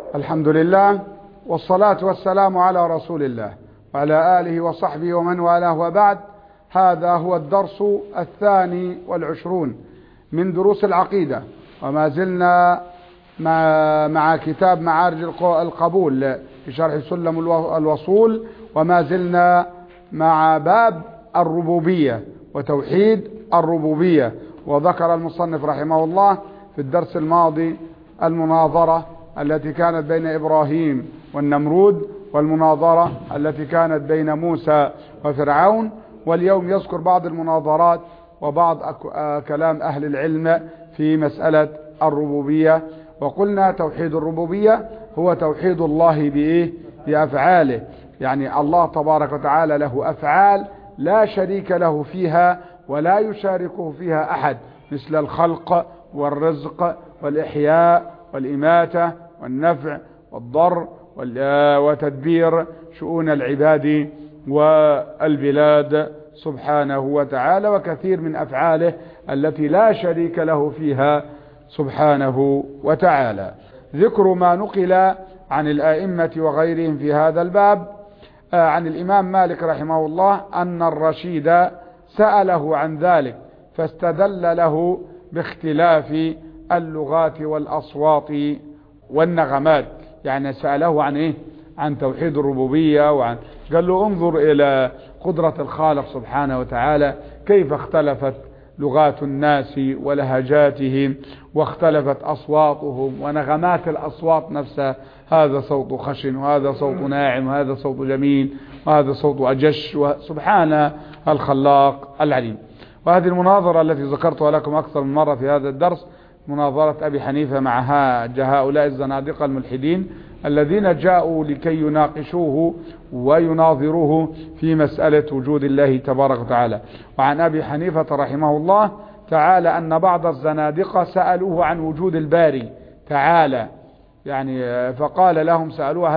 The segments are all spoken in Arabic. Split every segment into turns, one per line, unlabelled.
الحمد لله والصلاة والسلام على رسول الله وعلى آله وصحبه ومن والاه، وبعد. هذا هو الدرس 22 من دروس العقيدة، وما زلنا مع كتاب معارج القبول في شرح سلم الوصول، وما زلنا مع باب الربوبية وتوحيد الربوبية. وذكر المصنف رحمه الله في الدرس الماضي المناظرة التي كانت بين إبراهيم والنمرود، والمناظرة التي كانت بين موسى وفرعون، واليوم يذكر بعض المناظرات وبعض كلام أهل العلم في مسألة الربوبية. وقلنا توحيد الربوبية هو توحيد الله بأفعاله، يعني الله تبارك وتعالى له أفعال لا شريك له فيها ولا يشاركه فيها أحد، مثل الخلق والرزق والإحياء والإماتة والنفع والضر وتدبير شؤون العباد والبلاد سبحانه وتعالى، وكثير من أفعاله التي لا شريك له فيها سبحانه وتعالى. ذكر ما نقل عن الآئمة وغيرهم في هذا الباب عن الإمام مالك رحمه الله أن الرشيد سأله عن ذلك فاستدل له باختلاف اللغات والأصوات والنغمات، يعني سأله عن إيه؟ عن توحيد الربوبية، قال له انظر إلى قدرة الخالق سبحانه وتعالى كيف اختلفت لغات الناس ولهجاتهم، واختلفت أصواتهم ونغمات الأصوات نفسها، هذا صوت خشن وهذا صوت ناعم وهذا صوت جميل وهذا صوت أجش، سبحان الخلاق العليم. وهذه المناظرة التي ذكرتها لكم أكثر من مرة في هذا الدرس، مناظرة أبي حنيفة مع هؤلاء الزنادقة الملحدين الذين جاءوا لكي يناقشوه ويناظروه في مسألة وجود الله تبارك وتعالى. وعن أبي حنيفة رحمه الله تعالى أن بعض الزنادقة سألوه عن وجود الباري تعالى، يعني فقال لهم، سألوه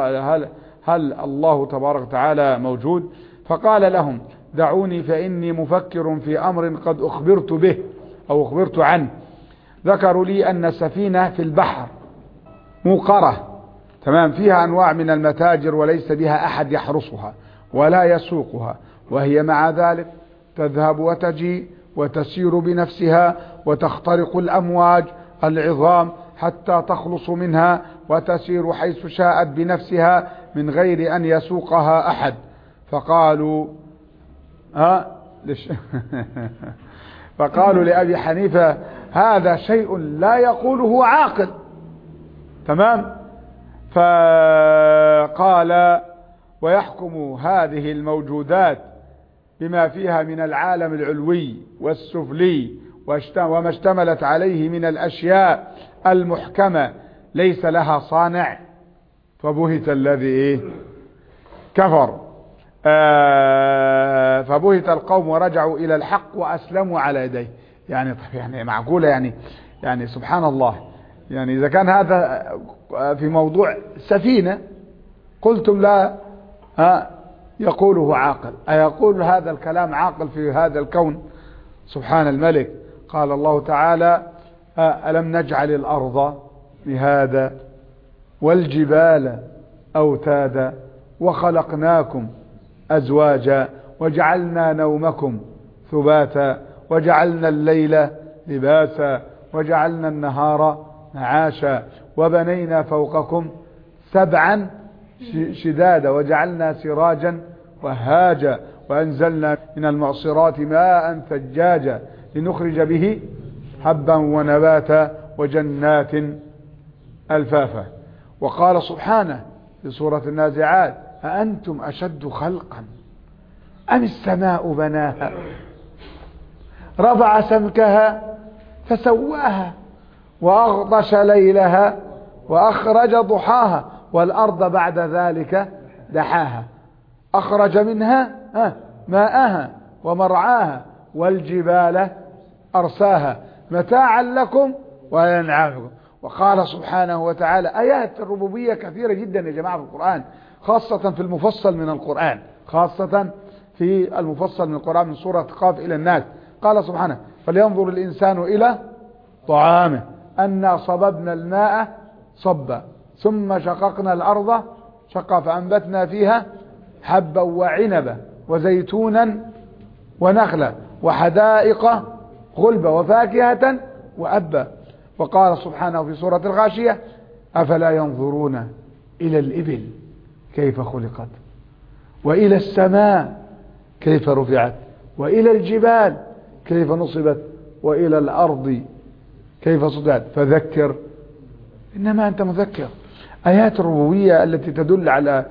هل الله تبارك وتعالى موجود؟ فقال لهم دعوني فإني مفكر في أمر قد أخبرت به أو أخبرت عنه. ذكروا لي أن سفينة في البحر موقرة تمام، فيها أنواع من المتاجر وليس بها أحد يحرسها ولا يسوقها، وهي مع ذلك تذهب وتجي وتسير بنفسها وتخترق الأمواج العظام حتى تخلص منها وتسير حيث شاءت بنفسها من غير أن يسوقها أحد. فقالوا فقالوا لأبي حنيفة هذا شيء لا يقوله عاقل، تمام. فقال ويحكم هذه الموجودات بما فيها من العالم العلوي والسفلي وما اشتملت عليه من الأشياء المحكمة ليس لها صانع، فبهت الذي كفر. فبهت القوم ورجعوا إلى الحق وأسلموا على يديه. يعني معقولة؟ يعني سبحان الله، يعني إذا كان هذا في موضوع سفينة قلتم لا يقوله عاقل، أيقول هذا الكلام عاقل في هذا الكون؟ سبحان الملك. قال الله تعالى ألم نجعل الأرض مهادا والجبال أوتادا وخلقناكم أزواجا وجعلنا نومكم ثباتا وجعلنا الليل لباسا وجعلنا النهار معاشا وبنينا فوقكم سبعا شدادا وجعلنا سراجا وهاجا وأنزلنا من المعصرات ماء ثجاجا لنخرج به حبا ونباتا وجنات ألفافا. وقال سبحانه في سورة النازعات أأنتم أشد خلقا أم السماء بناها رفع سمكها فسواها وأغطش ليلها وأخرج ضحاها والأرض بعد ذلك دحاها أخرج منها ماءها ومرعاها والجبال أرساها متاعا لكم ولأنعامكم. وقال سبحانه وتعالى آيات الربوبية كثيرة جدا يا جماعة في القرآن، خاصة في المفصل من القرآن، خاصة في المفصل من القرآن من سورة قاف إلى الناس. قال سبحانه فلينظر الإنسان إلى طعامه أنا صببنا الماء صبا ثم شققنا الأرض شقا فأنبتنا فيها حبا وعنبا وزيتونا ونخلا وحدائق غلبا وفاكهة وأبا. وقال سبحانه في سورة الغاشية أفلا ينظرون إلى الإبل كيف خلقت وإلى السماء كيف رفعت وإلى الجبال كيف نصبت وإلى الأرض كيف سطحت فذكر إنما أنت مذكر. آيات الربوبية التي تدل على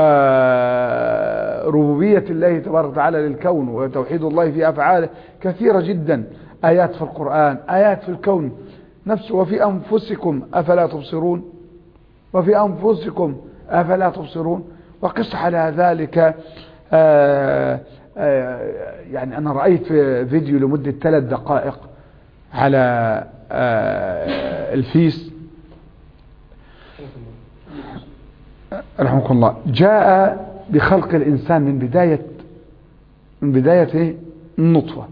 ربوبية الله تبارك وتعالى للكون وتوحيد الله في أفعاله كثيرة جدا. آيات في القرآن، آيات في الكون نفسه. وفي أنفسكم أفلا تبصرون، وفي أنفسكم أفلا تبصرون. وقس على ذلك يعني أنا رأيت فيديو لمدة 3 دقائق على الفيس رحمكم الله، جاء بخلق الإنسان من بداية النطفة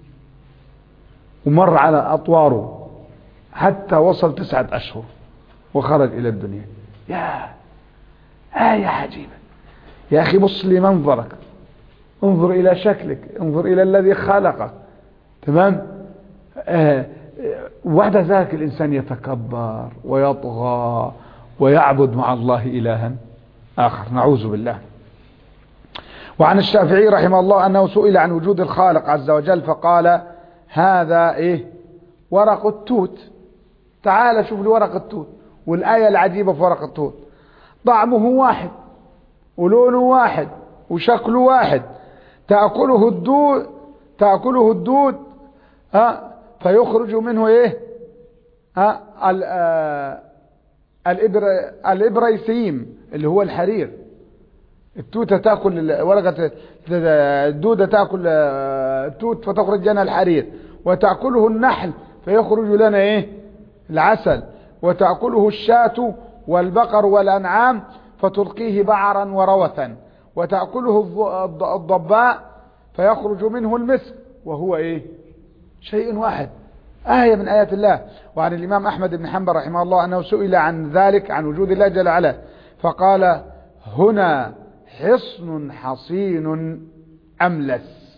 ومر على أطواره حتى وصل 9 أشهر وخرج إلى الدنيا. يا آية عجيبة يا أخي. بص لمنظرك، انظر إلى شكلك، انظر إلى الذي خلقك. تمام. وبعد ذلك الإنسان يتكبر ويطغى ويعبد مع الله إلها آخر، نعوذ بالله. وعن الشافعي رحمه الله أنه سئل عن وجود الخالق عز وجل فقال هذا إيه؟ ورق التوت. تعال شوف لي ورق التوت. والآية العجيبة في ورق التوت طعمه واحد ولونه واحد وشكله واحد، تأكله الدود فيخرج منه ايه؟ الإبريسيم اللي هو الحرير. التوتة تأكل ورقة، الدودة تأكل التوت فتخرج لنا الحرير، وتأكله النحل فيخرج لنا ايه؟ العسل، وتأكله الشاة والبقر والأنعام فتلقيه بعرا وروثا، وتأكله الضباء فيخرج منه المسك، وهو ايه؟ شيء واحد. آية من آيات الله. وعن الإمام أحمد بن حنبل رحمه الله أنه سئل عن ذلك، عن وجود الله جل وعلا، فقال هنا حصن حصين أملس.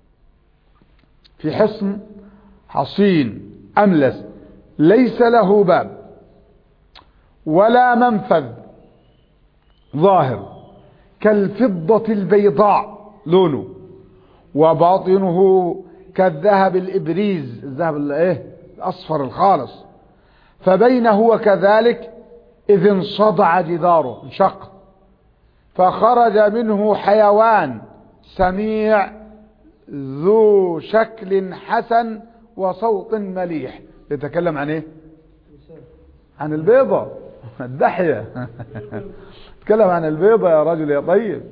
في حصن حصين أملس ليس له باب ولا منفذ ظاهر، كالفضة البيضاء لونه، وباطنه كالذهب الإبريز، الذهب الأصفر الخالص، فبينه وكذلك إذ انصدع جداره، انشق، فخرج منه حيوان سميع ذو شكل حسن وصوت مليح. يتكلم عن ايه؟ عن البيضة، الدحية. تكلم عن البيضة يا رجل يا طيب.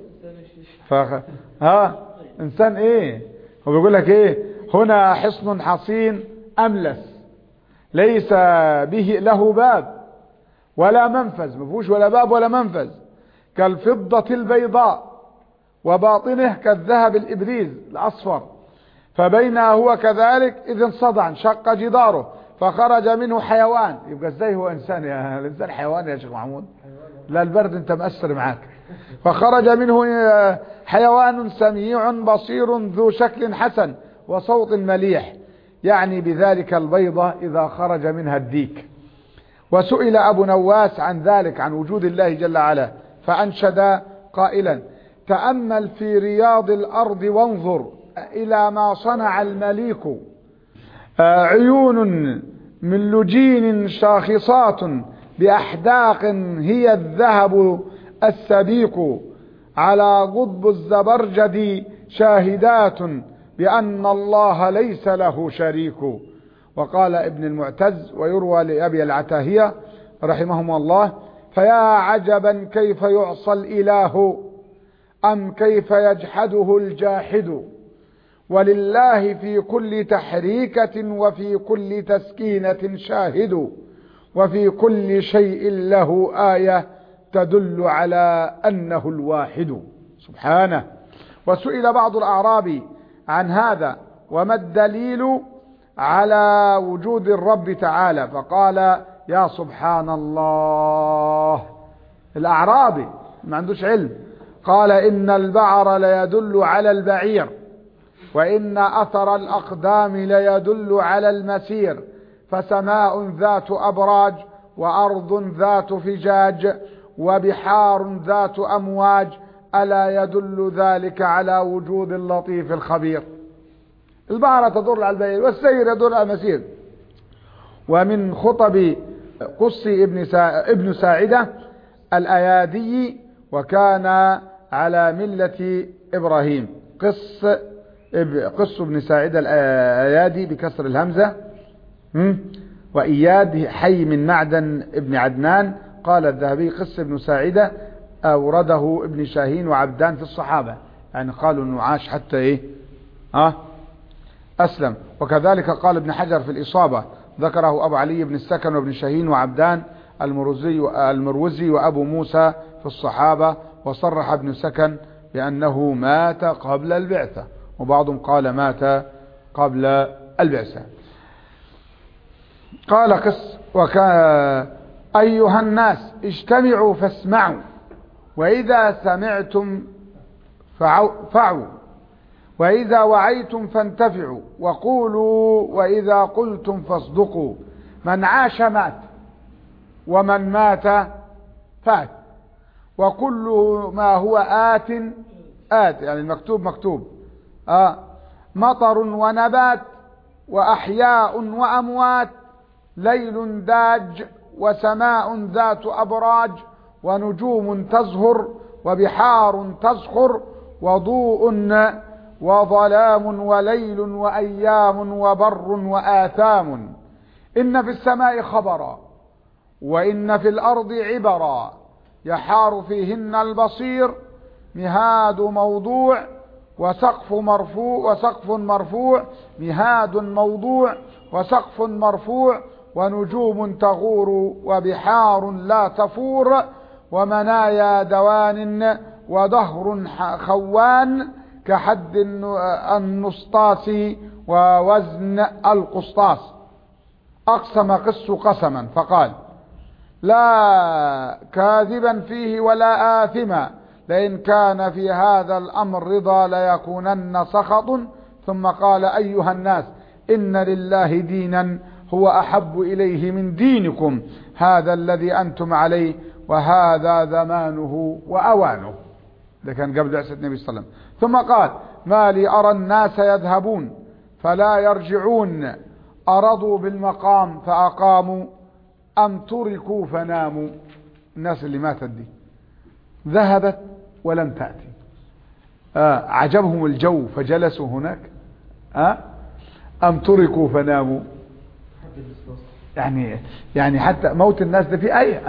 انسان ايه؟ هو بيقول لك ايه؟ هنا حصن حصين املس ليس به له باب ولا منفذ، ما فيهوش ولا باب ولا منفذ، كالفضة البيضاء، وباطنه كالذهب الإبريز الأصفر، فبينه هو كذلك إذ انصدع، انشق جداره، فخرج منه حيوان. يبقى ازاي هو انسان؟ يا الانسان حيوان يا شيخ محمود؟ لا البرد انت مأثر معاك. فخرج منه حيوان سميع بصير ذو شكل حسن وصوت مليح، يعني بذلك البيضة إذا خرج منها الديك. وسئل أبو نواس عن ذلك، عن وجود الله جل وعلا، فأنشد قائلا تأمل في رياض الأرض وانظر إلى ما صنع المليك، عيون من لجين شاخصات بأحداق هي الذهب السبيك، على قطب الزبرجد شاهدات بأن الله ليس له شريك. وقال ابن المعتز ويروى لأبي العتاهية رحمهم الله فيا عجبا كيف يعصى الإله أم كيف يجحده الجاحد، ولله في كل تحريكة وفي كل تسكينة شاهد، وفي كل شيء له آية تدل على أنه الواحد سبحانه. وسئل بعض الأعراب عن هذا وما الدليل على وجود الرب تعالى، فقال يا سبحان الله، الأعرابي ما عندوش علم، قال إن البعر ليدل على البعير، وإن أثر الأقدام ليدل على المسير، فسماء ذات أبراج، وأرض ذات فجاج، وبحار ذات أمواج، ألا يدل ذلك على وجود اللطيف الخبير. البعرة تدل على البعير، والسير يدل على المسير. ومن خطب قصي ابن ساعدة الأيادي، وكان على ملة إبراهيم. قص ابن ساعدة الأيادي بكسر الهمزة، وإياد حي من معدن ابن عدنان. قال الذهبي قص ابن ساعدة أورده ابن شاهين وعبدان في الصحابة، يعني قالوا أنه عاش حتى إيه أسلم. وكذلك قال ابن حجر في الإصابة، ذكره أبو علي بن السكن وابن شاهين وعبدان المروزي وأبو موسى في الصحابة. وصرح ابن سكن بأنه مات قبل البعثة، وبعضهم قال مات قبل البعثة. قال قس أيها الناس اجتمعوا فاسمعوا، وإذا سمعتم فعوا، وإذا وعيتم فانتفعوا، وقولوا وإذا قلتم فاصدقوا. من عاش مات، ومن مات فات، وكل ما هو آت يعني المكتوب مكتوب. مطر ونبات، وأحياء وأموات، ليل داج، وسماء ذات أبراج، ونجوم تزهر، وبحار تزخر، وضوء وظلام، وليل وأيام، وبر وآثام. إن في السماء خبرا، وإن في الأرض عبرا، يحار فيهن البصير. مهاد موضوع، وسقف مرفوع، مهاد موضوع، وسقف مرفوع، ونجوم تغور، وبحار لا تفور، ومنايا دوان، ودهر خوان، كحد النسطاس، ووزن القسطاس. أقسم قس قسما فقال: لا كاذبا فيه ولا آثما، لئن كان في هذا الأمر رضا ليكونن سخط. ثم قال: أيها الناس، إن لله دينا هو أحب إليه من دينكم هذا الذي أنتم عليه، وهذا زمانه وأوانه. ده كان قبل بعثة النبي صلى الله عليه وسلم. ثم قال: ما لي أرى الناس يذهبون فلا يرجعون، أرضوا بالمقام فأقاموا، أم تركوا فناموا. الناس اللي ماتت دي ذهبت ولم تأتي، عجبهم الجو فجلسوا هناك، أم تركوا فناموا. يعني حتى موت الناس ده في أي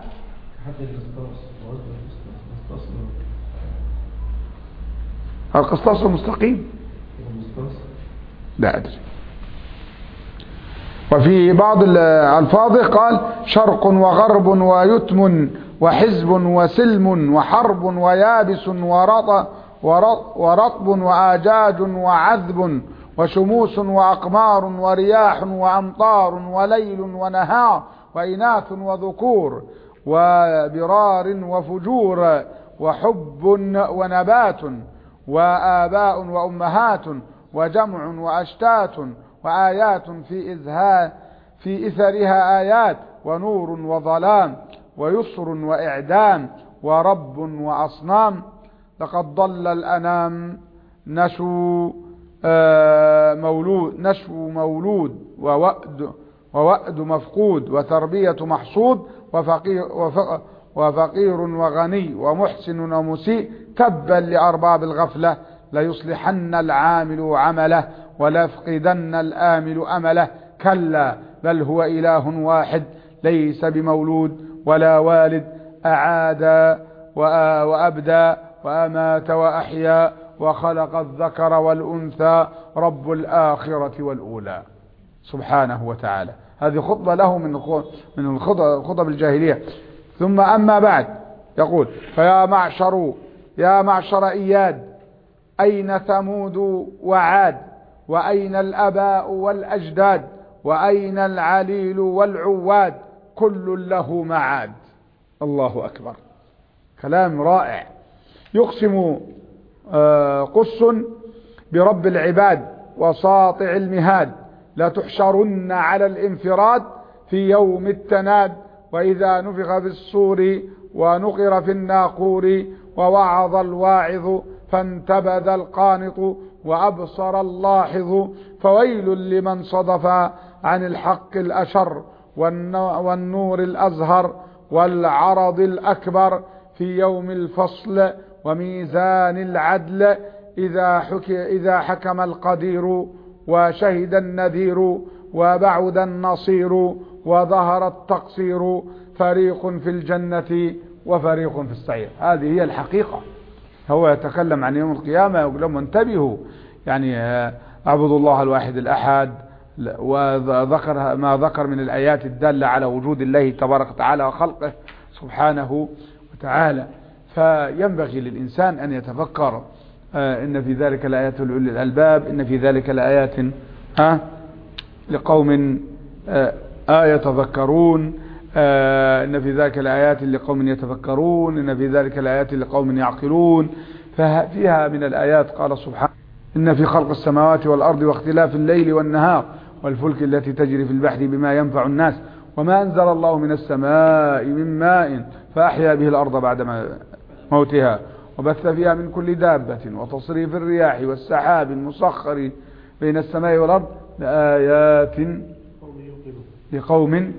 القسطاس المستقيم لا أدري. وفي بعض الألفاظ قال: شرق وغرب ويتم وحزب وسلم وحرب ويابس ورطب وآجاج وعذب وشموس وأقمار ورياح وأمطار وليل ونهار وإناث وذكور وبرار وفجور وحب ونبات وآباء وأمهات وجمع وأشتات وآيات في إثرها آيات ونور وظلام ويسر وإعدام ورب وأصنام. لقد ضل الأنام نشو مولود ووأد مفقود وتربية محصود وفقير وغني ومحسن ومسيء. تبا لأرباب الغفلة، ليصلحن العامل عمله وليفقدن الآمل أمله. كلا بل هو إله واحد، ليس بمولود ولا والد، أعاد وأبدى وأمات وأحيا، وخلق الذكر والأنثى، رب الآخرة والأولى سبحانه وتعالى. هذه خطبة له من الخطب الجاهلية. ثم أما بعد يقول: فيا معشر إياد، أين ثمود وعاد، وأين الأباء والأجداد، وأين العليل والعواد، كل له معاد. الله أكبر، كلام رائع. يقسم قس برب العباد وساطع المهاد لا تحشرن على الانفراد في يوم التناد، وإذا نفخ في الصور ونقر في الناقور ووعظ الواعظ فانتبذ القانط وأبصر اللاحظ، فويل لمن صدف عن الحق الأشر والنور الأزهر والعرض الأكبر في يوم الفصل وميزان العدل، إذا حكم القدير وشهد النذير وبعد النصير وظهر التقصير، فريق في الجنة وفريق في السعير. هذه هي الحقيقة. هو يتكلم عن يوم القيامة يقول لهم انتبهوا، يعني اعبدوا الله الواحد الأحد، وذكر ما ذكر من الآيات الدالة على وجود الله تبارك وتعالى وخلقه سبحانه وتعالى. فينبغي للإنسان أن يتفكر. إن في ذلك لآيات لأولي الألباب، إن في ذلك لآيات لقوم يتذكرون، إن في ذلك لآيات لقوم يتفكرون، إن في ذلك لآيات لقوم يعقلون. ففيها من الآيات قال سبحانه: إن في خلق السماوات والأرض واختلاف الليل والنهار والفلك التي تجري في البحر بما ينفع الناس وما أنزل الله من السماء من ماء فأحيا به الأرض بعد موتها وبث فيها من كل دابة وتصريف الرياح والسحاب المسخر بين السماء والأرض لآيات لقوم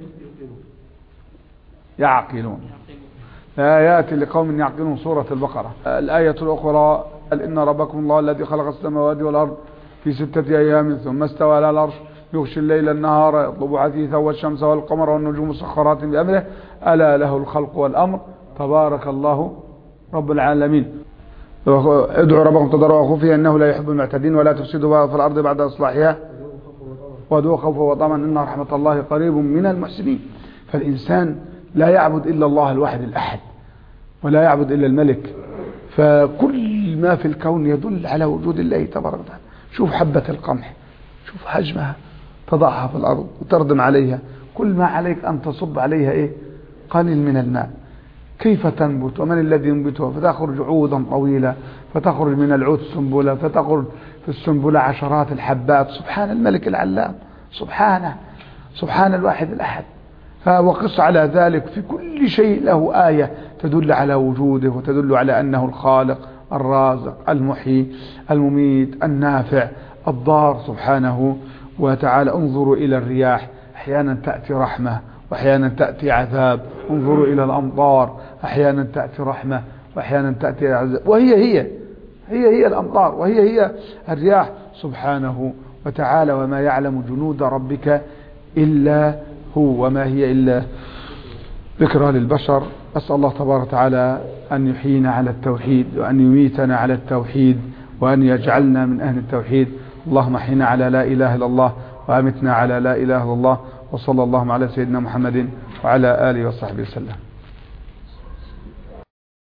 يعقلون. لآيات لقوم يعقلون، سورة البقرة. الآية الأخرى: إن ربكم الله الذي خلق السماوات والأرض في 6 أيام ثم استوى على العرش يغشي الليل النهار يطلب حثيثا والشمس والقمر والنجوم مسخرات بأمره ألا له الخلق والأمر تبارك الله رب العالمين. ادعوا ربكم تضرعا وخفيا إنه لا يحب المعتدين ولا تفسدوا في الأرض بعد إصلاحها وادعوا خوفا وطمعا إن رحمة الله قريب من المحسنين. فالإنسان لا يعبد إلا الله الواحد الأحد ولا يعبد إلا الملك. فكل ما في الكون يدل على وجود الله تبارك وتعالى. شوف حبة القمح، شوف حجمها، تضعها في الأرض وتردم عليها، كل ما عليك أن تصب عليها قليل من الماء. كيف تنبت؟ ومن الذي ينبتها؟ فتخرج عودا طويلة، فتخرج من العود سنبلة، فتخرج في السنبلة عشرات الحبات. سبحان الملك العلام، سبحان الواحد الأحد. وقص على ذلك في كل شيء له آية تدل على وجوده وتدل على أنه الخالق الرازق المحيي المميت النافع الضار سبحانه وتعالى. انظروا إلى الرياح، أحيانا تأتي رحمة وأحيانا تأتي عذاب. انظروا إلى الأمطار، أحيانا تأتي رحمة وأحيانا تأتي عذاب. وهي الأمطار وهي الرياح سبحانه وتعالى. وما يعلم جنود ربك إلا هو، وما هي إلا ذكرى للبشر. أسأل الله تبارك وتعالى أن يحيينا على التوحيد وأن يميتنا على التوحيد وأن يجعلنا من أهل التوحيد. اللهم احينا على لا إله إلا الله وأمتنا على لا إله إلا الله. وصلى الله على سيدنا محمد وعلى آله وصحبه وسلم.